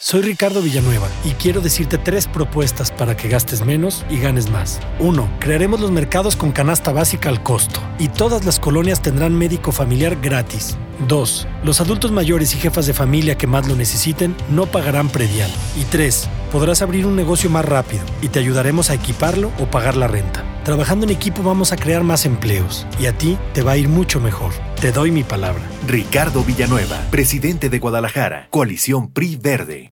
Soy Ricardo Villanueva y quiero decirte 3 propuestas para que gastes menos y ganes más. 1. Crearemos los mercados con canasta básica al costo y todas las colonias tendrán médico familiar gratis. 2. Los adultos mayores y jefas de familia que más lo necesiten no pagarán predial. Y 3. Podrás abrir un negocio más rápido y te ayudaremos a equiparlo o pagar la renta. Trabajando en equipo vamos a crear más empleos y a ti te va a ir mucho mejor. Te doy mi palabra. Ricardo Villanueva, presidente de Guadalajara, Coalición PRI Verde.